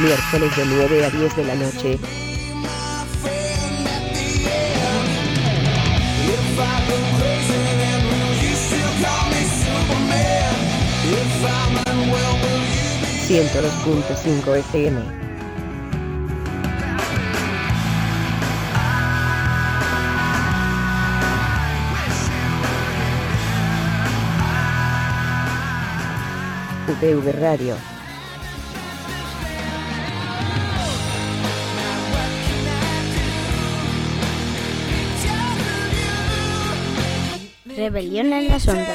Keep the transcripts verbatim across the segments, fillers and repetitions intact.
miércoles de nueve a diez de la noche. ciento dos punto cinco F M. U P V Radio. Rebelión en las ondas.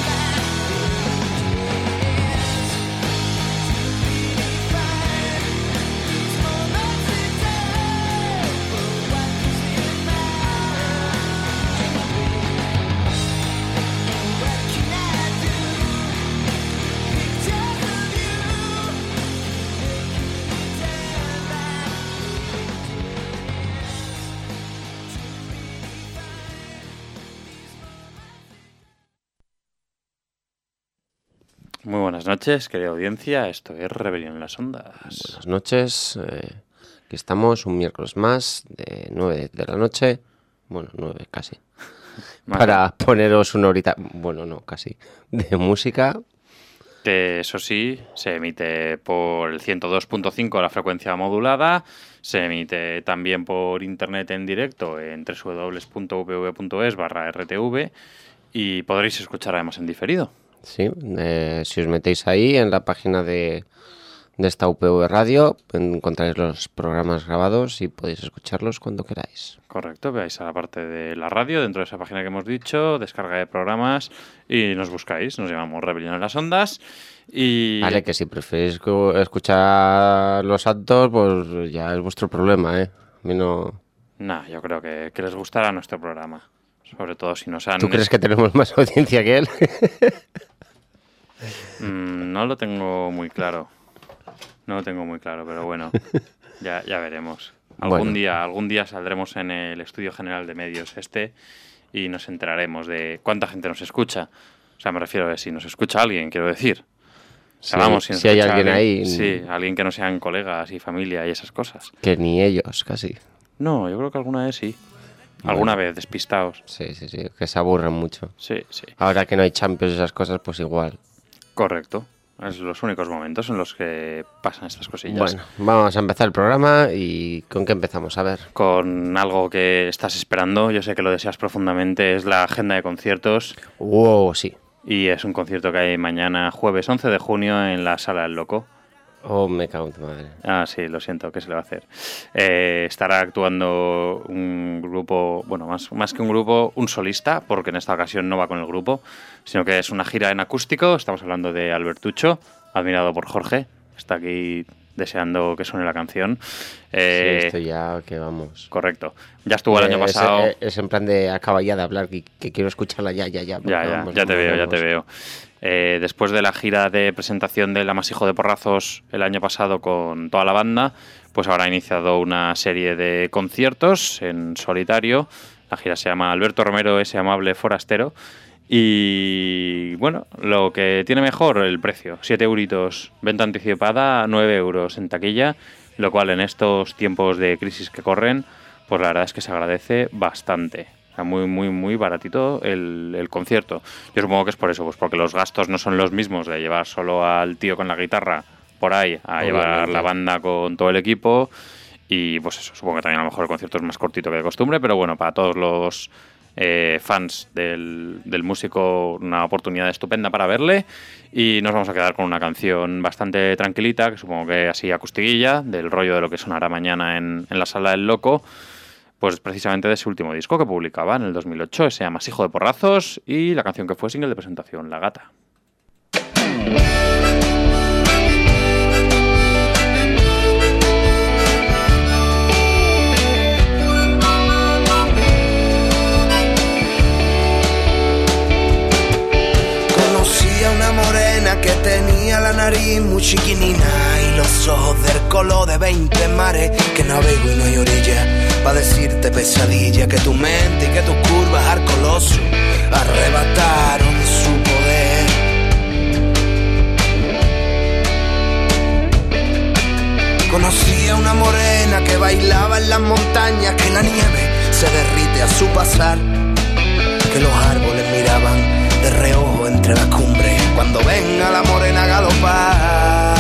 Muy buenas noches, querida audiencia. Esto es Rebelión en las Ondas. Buenas noches. Eh, aquí estamos un miércoles más de nueve de la noche. Bueno, nueve casi. Para bien. Poneros una horita, bueno, no, casi, de música. Que eso sí, se emite por el ciento dos punto cinco la frecuencia modulada. Se emite también por internet en directo en doble u doble u doble u punto u p v punto es barra r t v. Y podréis escuchar además en diferido. Sí, eh, si os metéis ahí en la página de, de esta U P V Radio, encontráis los programas grabados y podéis escucharlos cuando queráis. Correcto, veáis a la parte de la radio, dentro de esa página que hemos dicho, descarga de programas y nos buscáis, nos llamamos Rebelión en las Ondas. Y... Vale, que si preferís escuchar los actos, pues ya es vuestro problema, ¿eh? A mí no... Nah, yo creo que, que les gustará nuestro programa, sobre todo si nos han... ¿Tú crees que tenemos más audiencia que él? Mm, no lo tengo muy claro. No lo tengo muy claro, pero bueno, ya, ya veremos. Algún bueno. día, algún día saldremos en el Estudio General de Medios este y nos enteraremos de cuánta gente nos escucha. O sea, me refiero a si nos escucha alguien, quiero decir. O sea, sí, vamos, si, si hay alguien, alguien ahí. Sí, alguien que no sean colegas y familia y esas cosas. Que ni ellos, casi. No, yo creo que alguna vez sí. Alguna bueno. vez, despistados. Sí, sí, sí, que se aburren mucho. Sí, sí. Ahora que no hay Champions y esas cosas, pues igual. Correcto. Es los únicos momentos en los que pasan estas cosillas. Bueno, vamos a empezar el programa y ¿con qué empezamos? A ver. Con algo que estás esperando, yo sé que lo deseas profundamente, es la agenda de conciertos. ¡Wow! Sí. Y es un concierto que hay mañana, jueves once de junio, en la Sala del Loco. Oh, me cago en tu madre. Ah, sí, lo siento, ¿qué se le va a hacer? Eh, estará actuando un grupo, bueno, más, más que un grupo, un solista, porque en esta ocasión no va con el grupo, sino que es una gira en acústico. Estamos hablando de Albertucho, admirado por Jorge. Está aquí deseando que suene la canción. Eh, sí, esto ya que vamos. Correcto. Ya estuvo el eh, año pasado. Es, es en plan de acaba ya de hablar, que, que quiero escucharla ya, ya, ya. Ya, ya, vamos, ya te vamos, veo, vamos. ya te veo. Eh, después de la gira de presentación del Amasijo de Porrazos el año pasado con toda la banda, pues ahora ha iniciado una serie de conciertos en solitario. La gira se llama Alberto Romero, ese amable forastero. Y bueno, lo que tiene mejor, el precio, siete euritos, venta anticipada, nueve euros en taquilla, lo cual en estos tiempos de crisis que corren, pues la verdad es que se agradece bastante. O sea, muy, muy, muy baratito el, el concierto. Yo supongo que es por eso, pues porque los gastos no son los mismos de llevar solo al tío con la guitarra por ahí, a Obviamente. llevar la banda con todo el equipo. Y pues eso, supongo que también a lo mejor el concierto es más cortito que de costumbre, pero bueno, para todos los eh, fans del, del músico, una oportunidad estupenda para verle. Y nos vamos a quedar con una canción bastante tranquilita, que supongo que así acustiguilla, del rollo de lo que sonará mañana en, en la Sala del Loco. Pues precisamente de ese último disco que publicaba en el dos mil ocho, se llama Amasijo de Porrazos, y la canción que fue single de presentación, La Gata. Conocí a una morena que tenía la nariz muy chiquinina y los ojos del color de veinte mares, que navego y no hay orilla pa' decirte pesadilla, que tu mente y que tus curvas arcoloso arrebataron su poder. Con una morena que bailaba en las montañas, que la nieve se derrite a su pasar, que los árboles miraban de reojo entre las cumbres cuando venga la morena a galopar.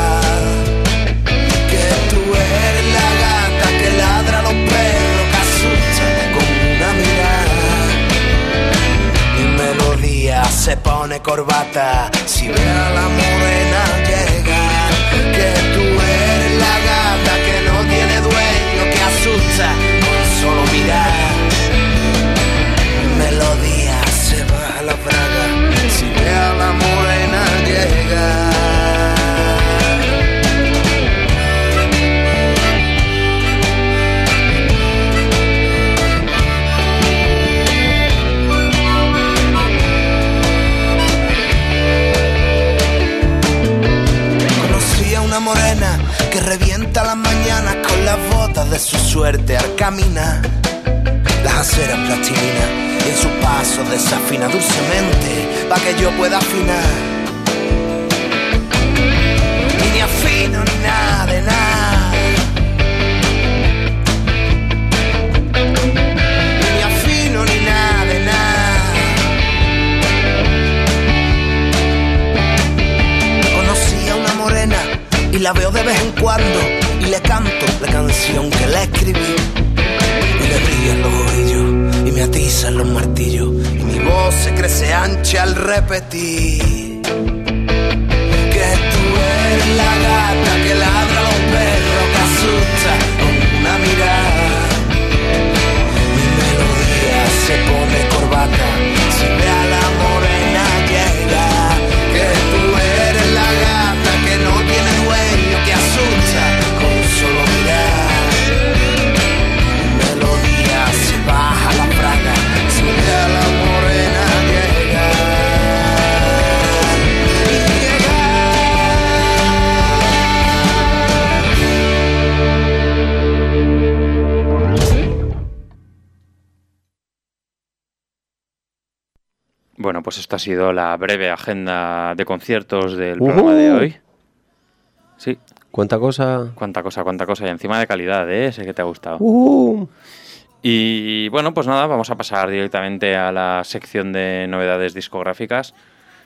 Que tú eres la gata que ladra a los perros, que asusta con una mirada. Mi melodía se pone corbata si ve a la morena llegar. Que tú eres la gata que no tiene dueño, que asusta con solo mirar. Mi melodía se baja la braga si ve a la morena llegar. Una morena que revienta las mañanas con las botas de su suerte al caminar las aceras plastilinas y en sus pasos desafina dulcemente pa' que yo pueda afinar. Ni ni afino ni nada de nada, ni ni afino ni nada de nada. Conocí a una morena y la veo de vez en cuando y le canto la canción que le escribí. Y le brillan los ojillos y me atizan los martillos y mi voz se crece ancha al repetir. Que tú eres la gata que ladra a los perros, que asusta con una mirada. Mi melodía se pone corbata si ve a la morena llegar. Que tú eres la gata que no tiene dueño, que asusta con solo mirar. Mi melodía se baja la braga si ve a la morena llegar. Y Bueno, pues esto ha sido la breve agenda de conciertos del uh-huh. programa de hoy. Sí. ¿Cuánta cosa? Cuánta cosa, cuánta cosa. Y encima de calidad, ¿eh? Sé que te ha gustado. Uh-huh. Y bueno, pues nada, vamos a pasar directamente a la sección de novedades discográficas.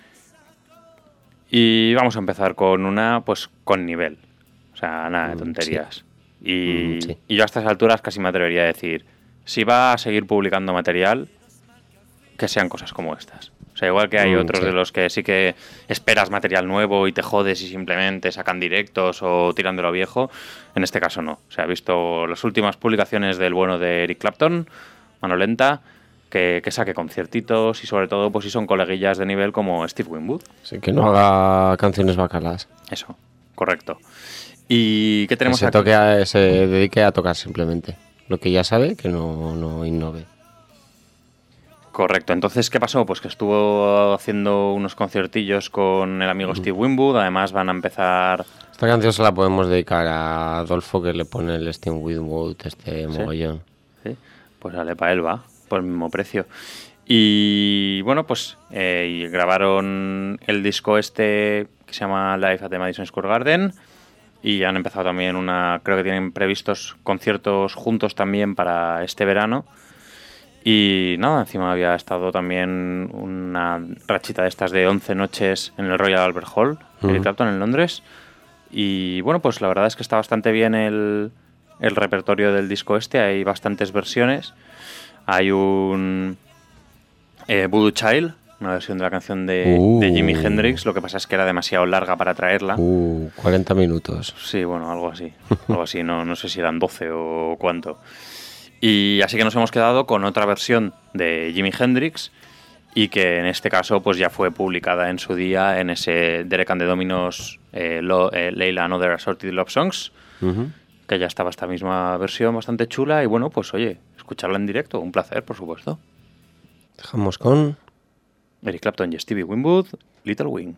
Y vamos a empezar con una, pues con nivel. O sea, nada de tonterías. Sí. Y, mm, sí. y yo a estas alturas casi me atrevería a decir, si va a seguir publicando material, que sean cosas como estas. O sea, igual que hay mm, otros sí. de los que sí que esperas material nuevo y te jodes y simplemente sacan directos o tiran de lo viejo, en este caso no. O sea, he visto las últimas publicaciones del bueno de Eric Clapton, mano lenta, que, que saque conciertitos y sobre todo pues si son coleguillas de nivel como Steve Winwood. Sí, que no haga canciones bacalas. Eso, correcto. ¿Y qué tenemos que se aquí? Toque a, se dedique a tocar simplemente. Lo que ya sabe, que no, no innove. Correcto. Entonces, ¿qué pasó? Pues que estuvo haciendo unos conciertillos con el amigo mm. Steve Winwood. Además van a empezar... Esta canción se la podemos dedicar a Adolfo, que le pone el Steve Winwood este ¿Sí? mogollón. Sí, pues dale, para él va, por el mismo precio. Y bueno, pues eh, y grabaron el disco este que se llama Live at the Madison Square Garden. Y han empezado también una... Creo que tienen previstos conciertos juntos también para este verano. Y nada, encima había estado también una rachita de estas de once noches en el Royal Albert Hall, uh-huh. Eric Clapton, en Londres. Y bueno, pues la verdad es que está bastante bien el, el repertorio del disco este. Hay bastantes versiones. Hay un eh, Voodoo Child, una versión de la canción de, uh. de Jimi Hendrix. Lo que pasa es que era demasiado larga para traerla. Uh, cuarenta minutos. Sí, bueno, algo así. Algo así, no, no sé si eran doce o cuánto. Y así que nos hemos quedado con otra versión de Jimi Hendrix y que en este caso pues ya fue publicada en su día en ese Derek and the Dominos eh, Lo, eh, Layla and Other Assorted Love Songs, uh-huh. que ya estaba esta misma versión bastante chula y bueno, pues oye, escucharla en directo, un placer, por supuesto. Dejamos con Eric Clapton y Stevie Winwood, Little Wing.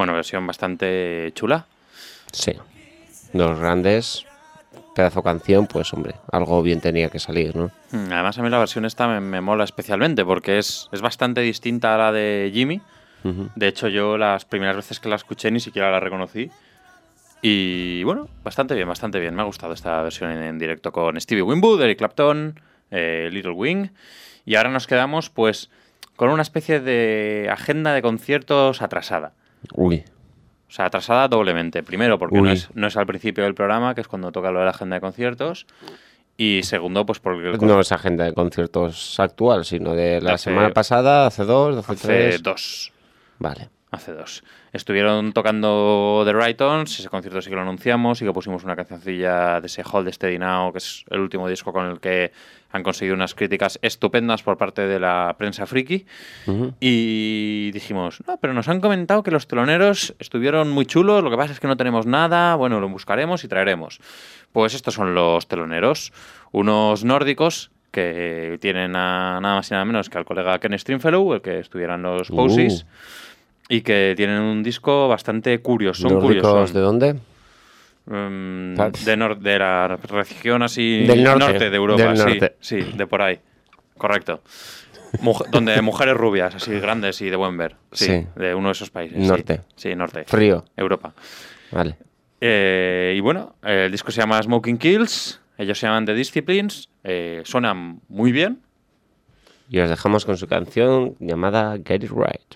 Bueno, versión bastante chula. Sí. Los grandes, pedazo canción, pues hombre, algo bien tenía que salir, ¿no? Además a mí la versión esta me, me mola especialmente porque es, es bastante distinta a la de Jimmy. Uh-huh. De hecho, yo las primeras veces que la escuché ni siquiera la reconocí. Y bueno, bastante bien, bastante bien. Me ha gustado esta versión en, en directo con Stevie Winwood, Eric Clapton, eh, Little Wing. Y ahora nos quedamos pues con una especie de agenda de conciertos atrasada. Uy. O sea, atrasada doblemente. Primero, porque Uy. no es, no es al principio del programa, que es cuando toca lo de la agenda de conciertos. Y segundo, pues porque... El No es agenda de conciertos actual, sino de la Hace- semana pasada, hace dos, hace, hace tres. dos. Vale. Hace dos. Estuvieron tocando The Right-Ons, ese concierto sí que lo anunciamos y que pusimos una cancioncilla de ese Hold Steady Now, que es el último disco con el que han conseguido unas críticas estupendas por parte de la prensa friki. Uh-huh. Y dijimos, no, pero nos han comentado que los teloneros estuvieron muy chulos, lo que pasa es que no tenemos nada, bueno, lo buscaremos y traeremos. Pues estos son los teloneros, unos nórdicos que tienen a nada más y nada menos que al colega Ken Stringfellow, el que estuviera en los Posies. Uh. Y que tienen un disco bastante curioso. Son ¿Nórdicos curiosos. de dónde? Um, Pa- de, nor- de la región así... Del norte. de Europa, Del sí. norte. Sí, de por ahí. Correcto. Muj- donde mujeres rubias, así grandes y de buen ver. Sí, Sí. de uno de esos países. sí. Norte. Sí, norte. Frío. Europa. Vale. Eh, y bueno, el disco se llama Smoking Kills. Ellos se llaman The Disciplines. Eh, suenan muy bien. Y os dejamos con su canción llamada Get It Right.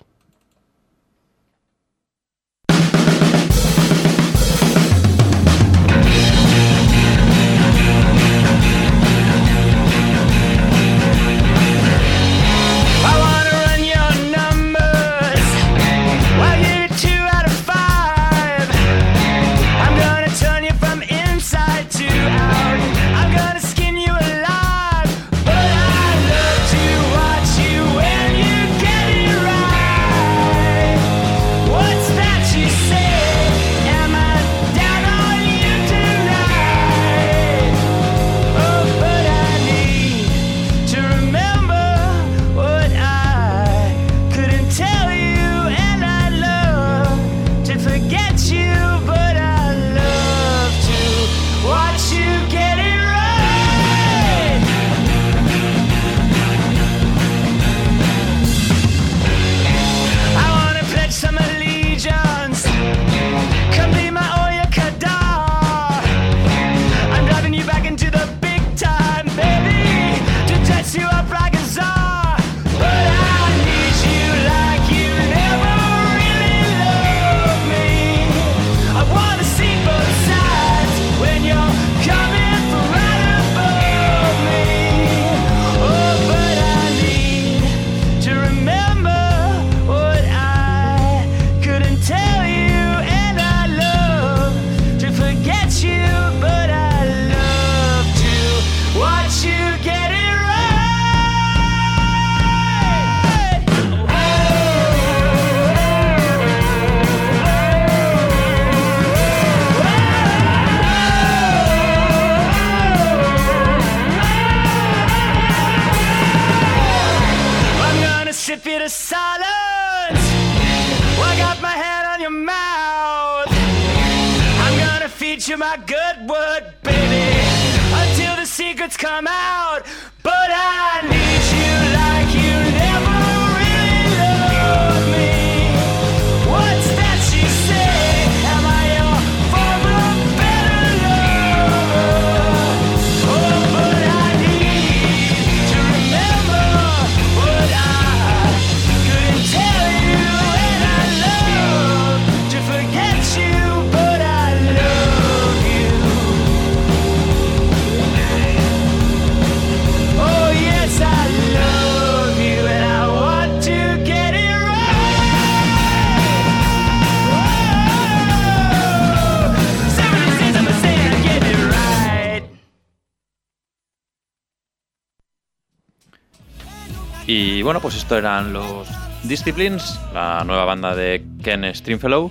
Y bueno, pues esto eran los Disciplines, la nueva banda de Ken Stringfellow.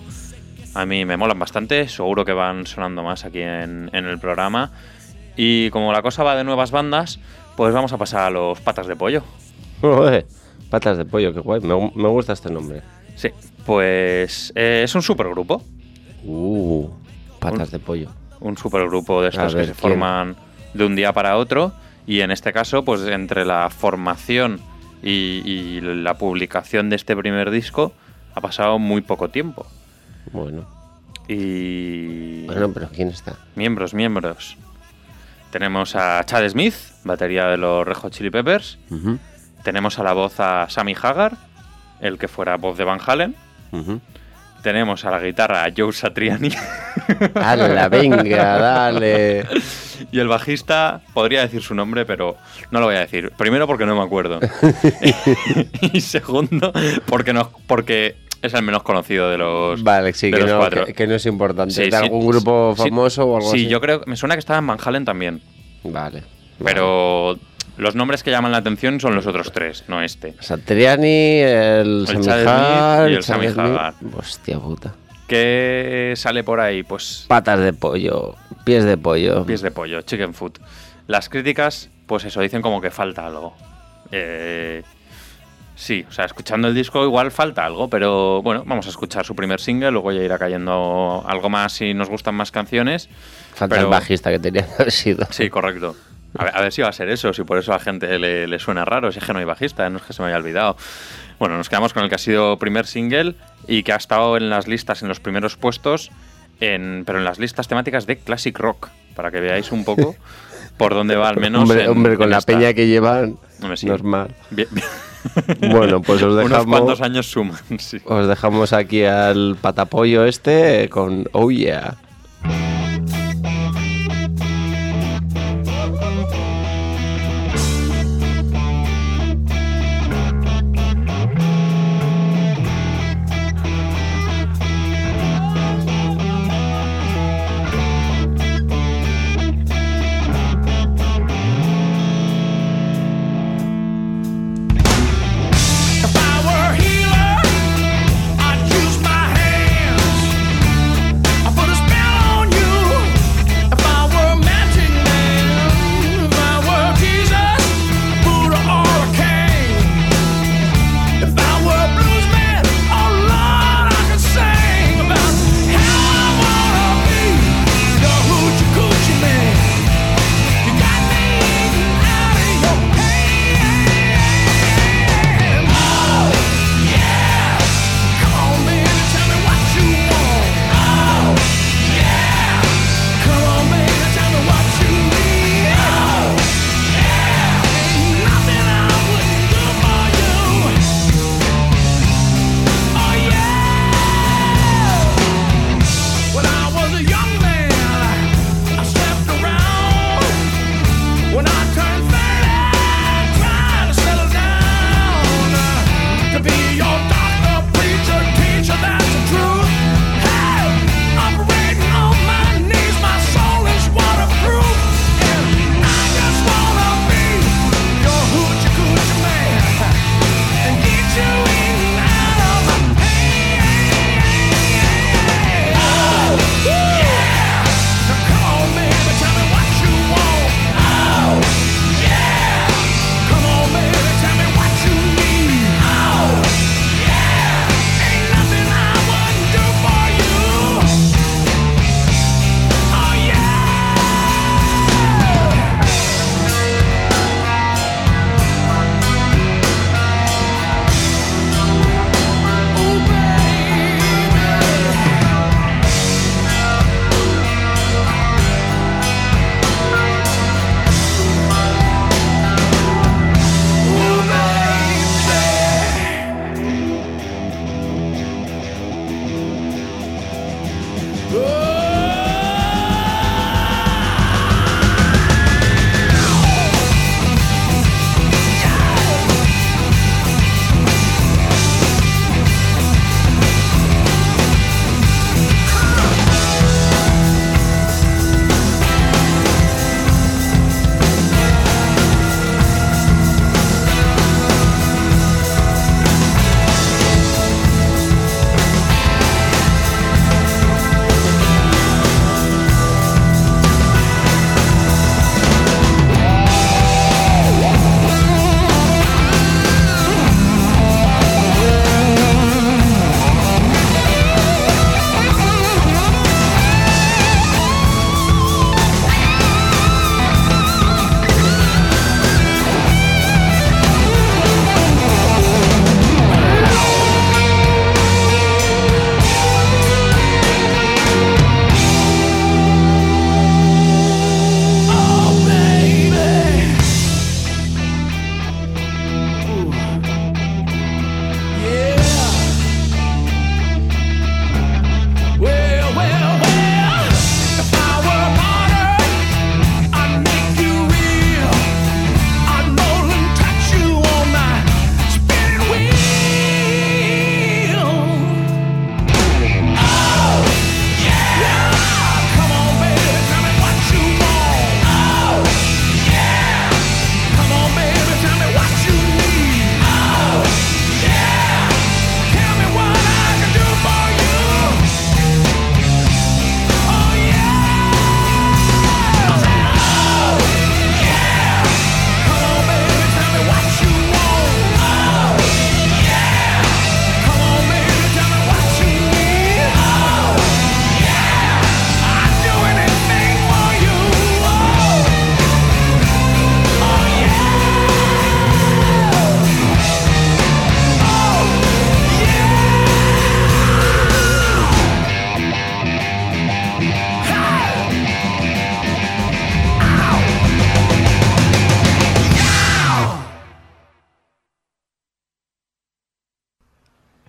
A mí me molan bastante, seguro que van sonando más aquí en, en el programa. Y como la cosa va de nuevas bandas, pues vamos a pasar a los Patas de Pollo. Ué, patas de pollo, qué guay. Me, me gusta este nombre. Sí, pues eh, es un supergrupo. Uh, patas un, de pollo. Un supergrupo de estos ver, que se ¿quién? forman de un día para otro. Y en este caso, pues entre la formación y, y la publicación de este primer disco ha pasado muy poco tiempo. Bueno. Y... Bueno, pero ¿quién está? Miembros, miembros. Tenemos a Chad Smith, batería de los Red Hot Chili Peppers. Uh-huh. Tenemos a la voz a Sammy Hagar, el que fuera voz de Van Halen. Uh-huh. Tenemos a la guitarra a Joe Satriani. ¡Hala, venga, dale! Y el bajista, podría decir su nombre, pero no lo voy a decir. Primero porque no me acuerdo. Y segundo, porque no, porque es el menos conocido de los, vale, sí, de que, los no, cuatro. que, que no es importante. Sí, ¿De sí, algún grupo sí, famoso o algo sí, así? Sí, yo creo, me suena que estaba en Van Halen también. Vale. Pero vale. Los nombres que llaman la atención son los otros tres, no este. Satriani, el, el Sammy Hagar y el Sammy Hagar. Hostia puta. ¿Qué sale por ahí? Pues patas de pollo, pies de pollo. Pies de pollo, chicken foot. Las críticas, pues eso, dicen como que falta algo. Eh, sí, o sea, escuchando el disco igual falta algo, pero bueno, vamos a escuchar su primer single, luego ya irá cayendo algo más si nos gustan más canciones. Falta pero... el bajista que tenía que haber sido. Sí, correcto. A ver, a ver si va a ser eso, si por eso a la gente le, le suena raro, si es que no hay bajista, no es que se me haya olvidado. Bueno, nos quedamos con el que ha sido primer single y que ha estado en las listas, en los primeros puestos, en, pero en las listas temáticas de Classic Rock, para que veáis un poco por dónde va al menos. Hombre, en, hombre con en la esta... peña que llevan, hombre, sí. no es mal. Bien, bien. Bueno, pues os dejamos... Unos cuantos años suman, sí. Os dejamos aquí al patapollo este con Oh Yeah. I put a spell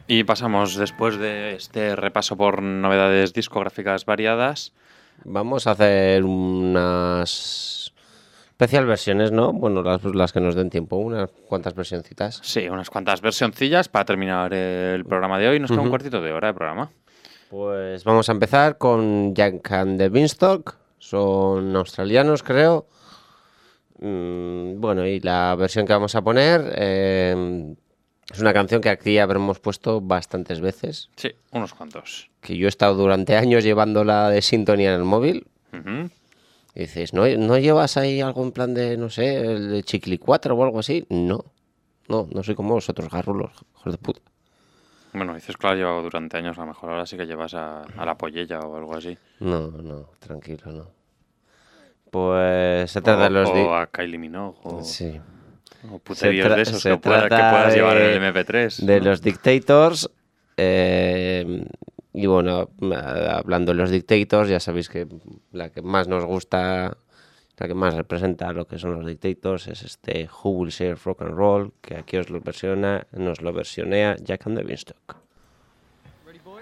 Y pasamos, después de este repaso por novedades discográficas variadas, vamos a hacer unas especial versiones, ¿no? Bueno, las, las que nos den tiempo, unas cuantas versioncitas. Sí, unas cuantas versioncillas para terminar el programa de hoy. Nos queda uh-huh. un cuartito de hora de programa. Pues vamos a empezar con Jack and the Beanstalk. Son australianos, creo. Mm, bueno, y la versión que vamos a poner eh, es una canción que aquí habremos puesto bastantes veces. Sí, unos cuantos. Que yo he estado durante años llevándola de sintonía en el móvil. Uh-huh. Y dices, ¿no, ¿no llevas ahí algo en plan de, no sé, el de Chiquili cuatro o algo así? No, no, no soy como vosotros, garrulos, hijos de puta. Bueno, dices que lo has llevado durante años, a lo mejor ahora sí que llevas a, a la pollella o algo así. No, no, tranquilo, no. Pues se trata o, de los... O di- a Kylie Minogue, o, sí. o puteríos tra- de esos se que, pueda, que trata puedas de- llevar en el eme pe tres. De ¿no? los Dictators. Eh, y bueno, hablando de los Dictators, ya sabéis que la que más nos gusta, la que más representa lo que son los Dictators es este Who Will Share Rock and Roll, que aquí os lo versiona, nos lo versionea Jack and the Beanstalk. Ready, boys?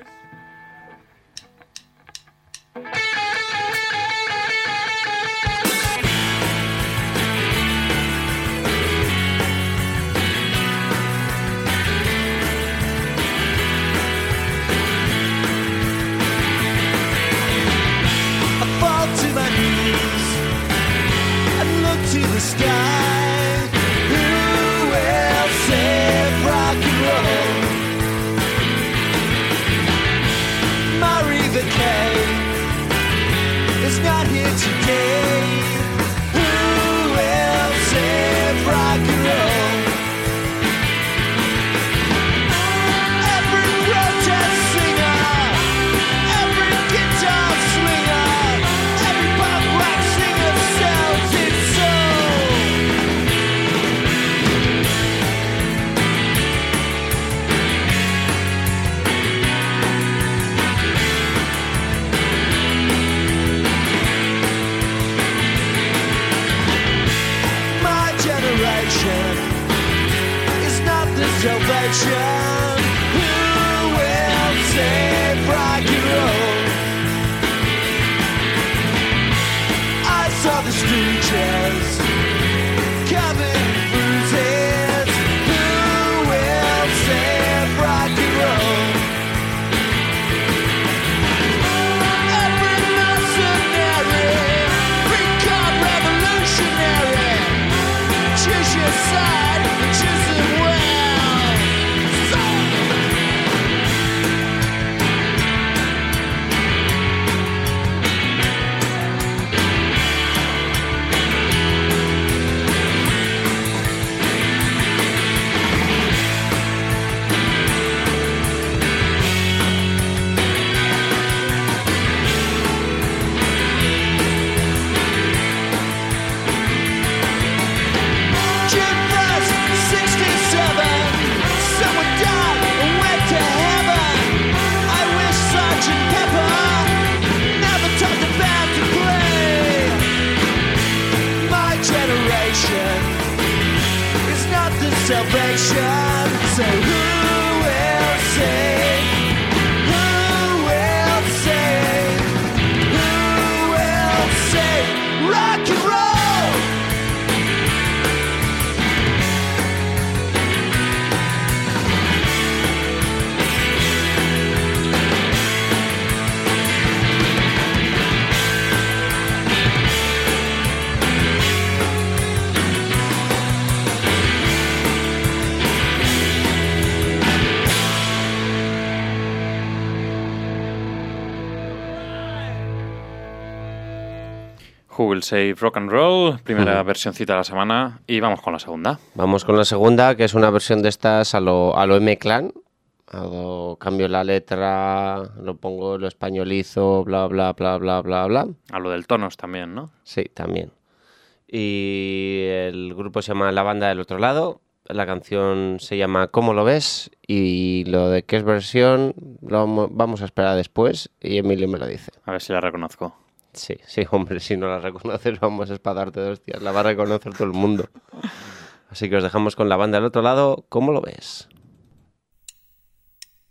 I fall to my knees and look to the sky. Who will save rock and roll? Murray the K is not here today. Who will save rock and roll? Every protest singer, every guitar swinger, every punk rock singer sells its soul. My generation is not the salvation. Who will save rock and roll? I saw the Stooges covered in bruises. Who will save rock and roll? Every mercenary, become revolutionary. Choose your side and choose it well. So June first, sixty-seven, someone died and went to heaven. I wish Sergeant Pepper never taught the band to play. My generation is not the salvation. So who will save? Who will save? Who will save rock and roll? Who Will Save Rock and Roll, primera Mm. versioncita de la semana, y vamos con la segunda. Vamos con la segunda, que es una versión de estas a lo, a lo M-Clan. A lo- cambio la letra, lo pongo, lo españolizo, bla, bla, bla, bla, bla, bla. A lo del tonos también, ¿no? Sí, también. Y el grupo se llama La Banda del Otro Lado. La canción se llama ¿Cómo lo ves? Y lo de qué es versión lo vamo- vamos a esperar después y Emilio me lo dice. A ver si la reconozco. Sí, sí, hombre, si no la reconoces vamos a espadarte de hostias. La va a reconocer todo el mundo. Así que os dejamos con La Banda del Otro Lado. ¿Cómo lo ves?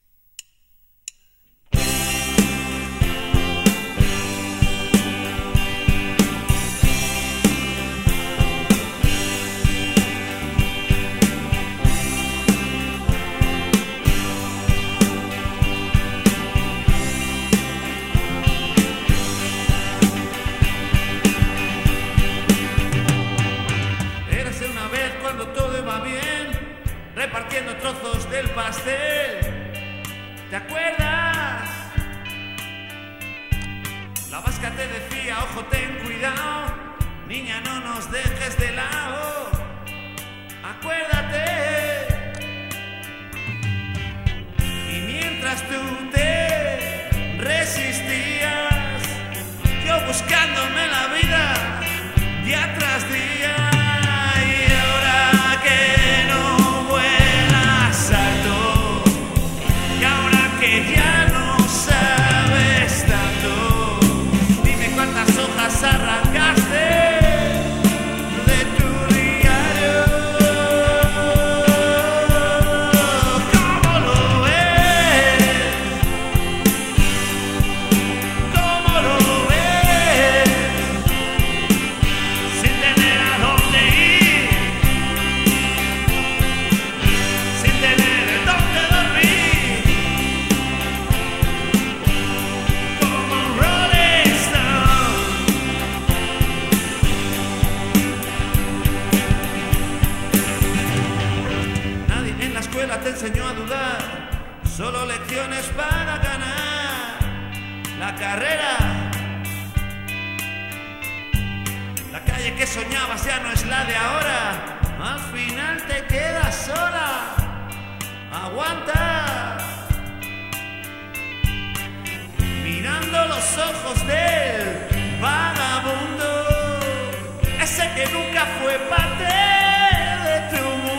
repartiendo trozos del pastel. ¿Te acuerdas? La vasca te decía, ojo, ten cuidado, niña, no nos dejes de lado. Acuérdate. Y mientras tú te resistías, yo buscándome la vida día tras día. Y ahora que no vuelas alto, y ahora que ya no sabes tanto, dime cuántas hojas arrancaste. Te enseñó a dudar, solo lecciones para ganar la carrera. La calle que soñabas ya no es la de ahora, al final te quedas sola. Aguanta, mirando los ojos del vagabundo, ese que nunca fue parte de tu mundo.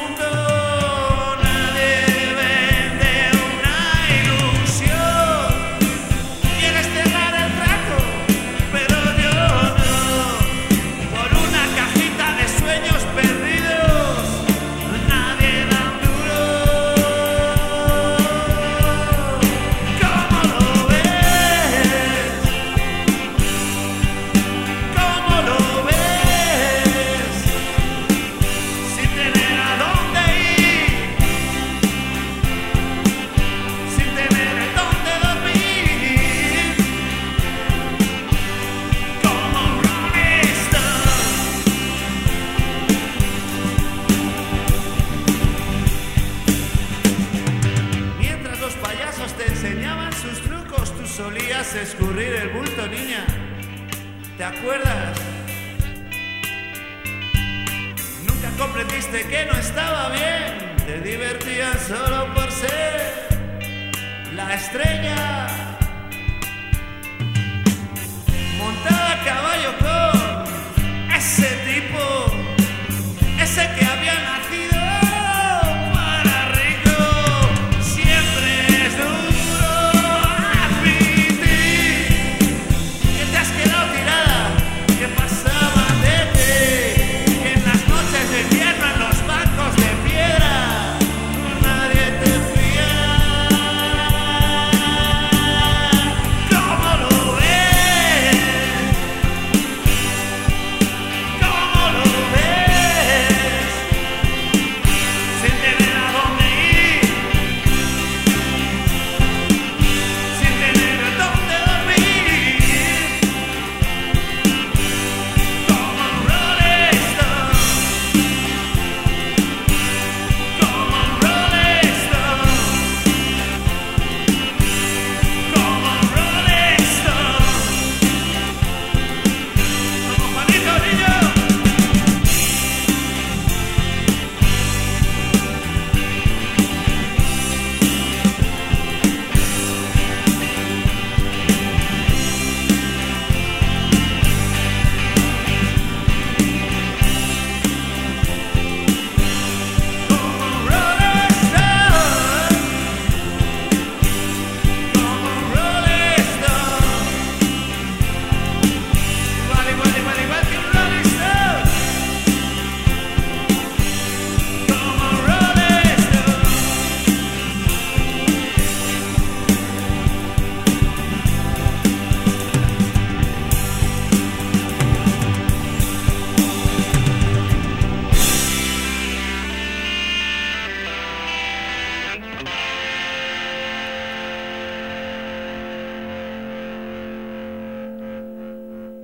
Solías escurrir el bulto, niña, ¿te acuerdas? Nunca comprendiste que no estaba bien, te divertías solo por ser la estrella. Montada a caballo con ese tipo, ese que había nacido para rico, siempre es duro.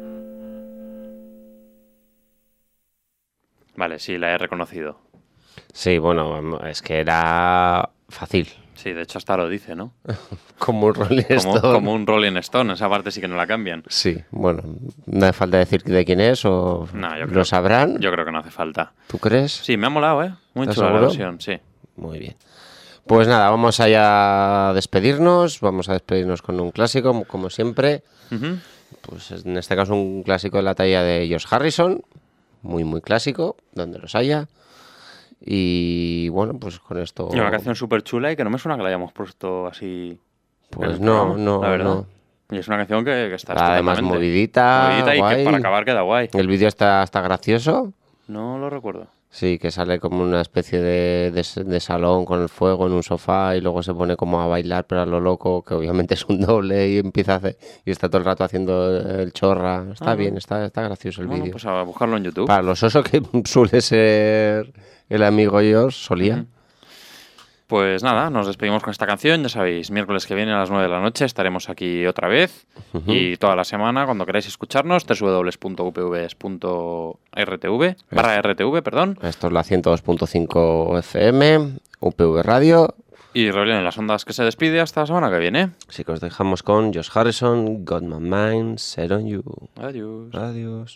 Vale, sí, la he reconocido. Sí, bueno, es que era fácil. Sí, de hecho hasta lo dice, ¿no? Como un Rolling Como, Stone. como un Rolling Stone, esa parte sí que no la cambian. Sí, bueno, no hace falta decir de quién es o No, yo creo, lo sabrán. Yo creo que no hace falta. ¿Tú crees? Sí, me ha molado, ¿eh? Muy ¿Estás chula la seguro? versión, sí. Muy bien. Pues nada, vamos allá a despedirnos. Vamos a despedirnos con un clásico, como siempre. Ujú. Pues en este caso un clásico de la talla de George Harrison. Muy, muy clásico, donde los haya. Y bueno, pues con esto... Y una canción súper chula y que no me suena que la hayamos puesto así... Pues en el no, programa, no, la verdad. no. Y es una canción que, que está Además estupendamente. movidita, Movidita y guay. que para acabar queda guay. El vídeo está, está gracioso. No lo recuerdo. Sí, que sale como una especie de, de, de salón con el fuego en un sofá y luego se pone como a bailar, pero a lo loco, que obviamente es un doble y empieza a hacer... Y está todo el rato haciendo el chorra. Está Ah, bien, no. está, está gracioso el Bueno, vídeo. pues a buscarlo en YouTube. Para los osos que suele ser el amigo George, solía. Ujú. Pues nada, nos despedimos con esta canción. Ya sabéis, miércoles que viene a las nueve de la noche estaremos aquí otra vez. Ujú. Y toda la semana, cuando queráis escucharnos, doble u doble u doble u punto u p v s punto r t v, barra R T V, perdón. Esto es la ciento dos punto cinco F M, U P V Radio. Y Rebelión en las Ondas, que se despide hasta la semana que viene. Así que os dejamos con Josh Harrison, Got My Mind Set On You. Adiós. Adiós.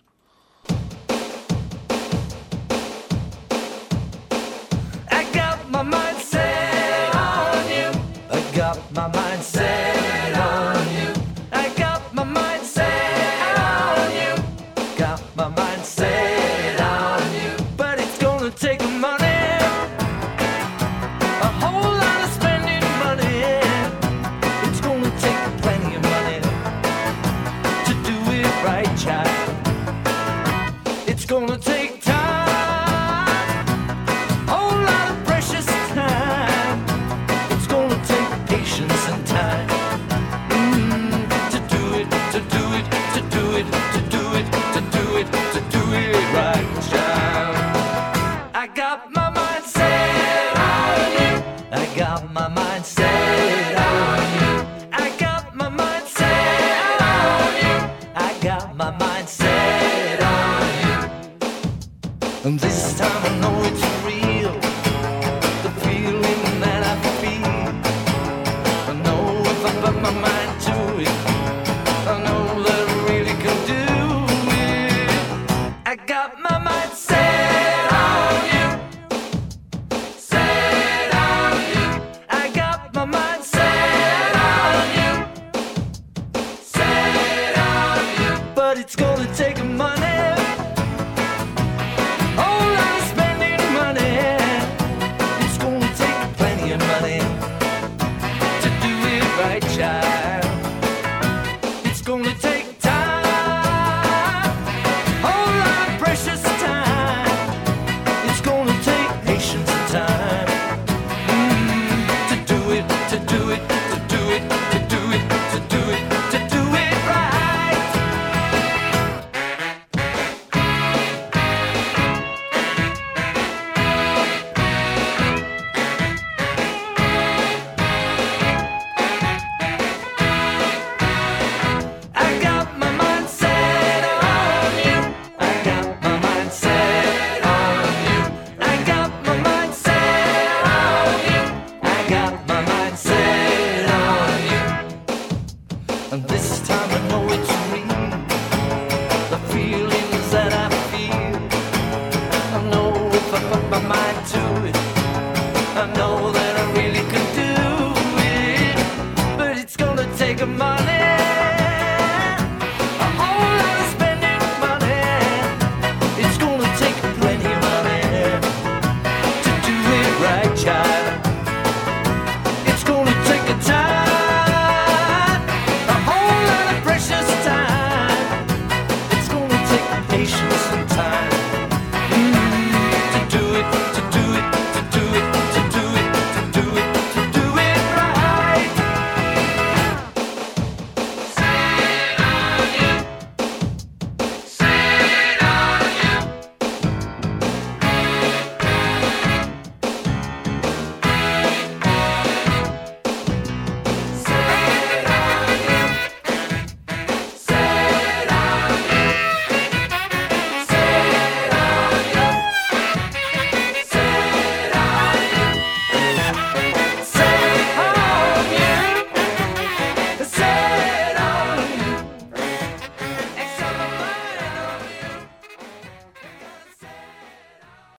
I got my mind set on you. I got my mind set on you. I got my mind set on you. Got my mind set on you. But it's gonna take money, a whole lot of spending money. It's gonna take plenty of money to do it right, child. It's gonna take time. Patience and time mm, to do it, to do it, to do it, to do it, to do it, to do it right, child. I got my mind set on you. I got my mind set on you. I got my mind set on you. I got my mind set on you. And this time I know it's